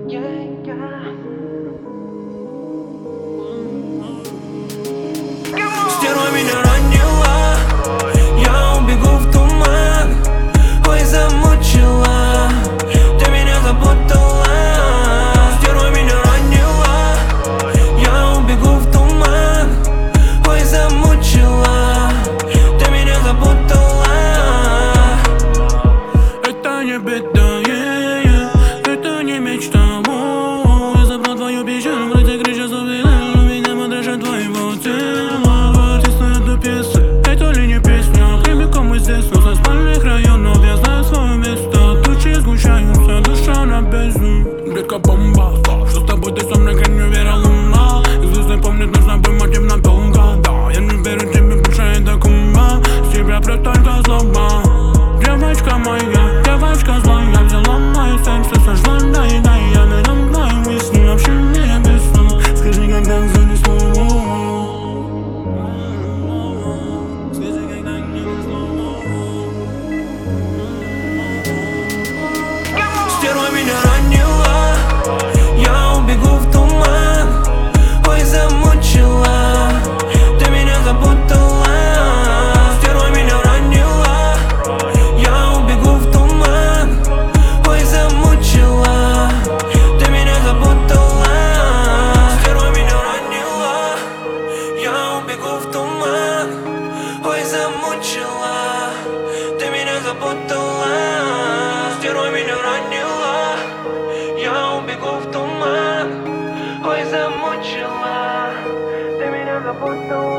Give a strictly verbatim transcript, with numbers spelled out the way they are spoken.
Yeah, yeah. Стерва меня ранила, я убегу в туман. Ой, замучила, ты меня запутала. Стерва меня ранила, я убегу в туман. Ой, замучила, ты меня запутала. Это не беда, yeah, yeah. Это не мечта. О, я забрал твою печаль, вроде крича забила, но меня подрежет твоего тела. Артисты эту песню, это ли не песня? Прямиком мы здесь, но со спальных районов я знаю свое место. Тучи сгущаются, душа на бездну. Детка бомба, что с тобой ты со мной, как не верила луна. И звезды помнят, нужно быть мотивно долго. Да, я не верю тебе больше, это кумба. С тебя только злоба. Девочка моя, девочка злая, взяла мое сердце, сожгла, да и да, я на нем знаю мысли, вообще не объясню. Скажи, когда занесло. Скажи, когда занесло. Стерва меня ранила, я убегу в туман. Ой, замучила, ты меня запутала. Стерва меня ранила, я убегу в туман. Ой, замучила, ты меня запутала. Стерва меня ранила, я убегу в туман. Ой, замучила, ты меня запутала. Стерва меня ранила, я убегу в туман. Ой, замучила, ты меня запутала.